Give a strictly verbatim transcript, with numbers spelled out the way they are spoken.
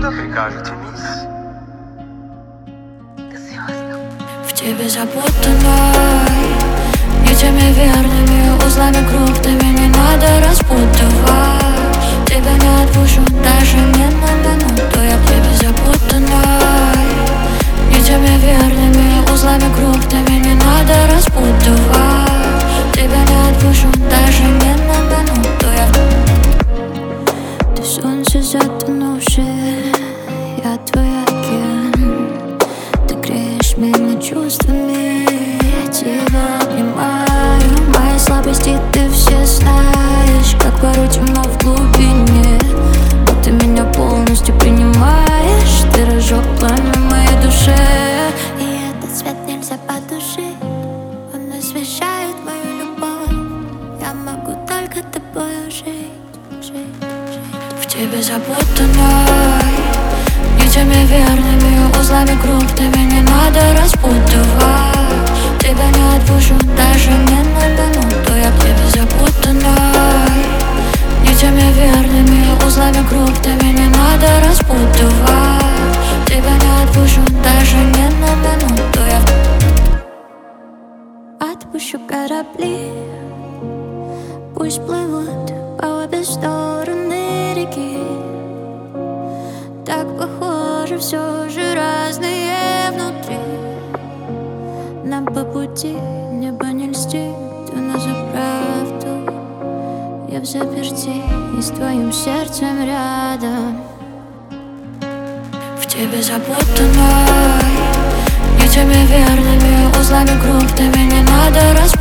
Что прикажете, мисс? В тебе запутанной нитями верными, узлами крупными не надо распутывать. Тебя не отпущу даже не на минуту. Я в тебе запутанной нитями верными, узлами крупными не надо распутывать. Тебя не отпущу даже не на минуту. Я... Ты солнце затонувшее, я твой океан. Ты греешь меня чувствами, я тебя обнимаю. Мои слабости ты все знаешь, как порой темно в глубине, но ты меня полностью принимаешь. Ты разжег пламя в моей душе, и этот свет нельзя потушить. Он освещает мою любовь, я могу только тобой жить, жить, жить. В тебе запутанной нитями верными, узлами крупными не надо распутывать. Тебя не отпущу даже не на минуту. Я в тебе запутанной нитями верными, узлами крупными не надо распутывать. Тебя не отпущу даже не на минуту. Я отпущу корабли, пусть плывут по обе стороны реки. Так похоже, все же разные внутри. Нам по пути небо не льстит, ты нас за правду. Я в заперти и с твоим сердцем рядом. В тебе запутанной нитями верными, узлами крупными не надо распутывать.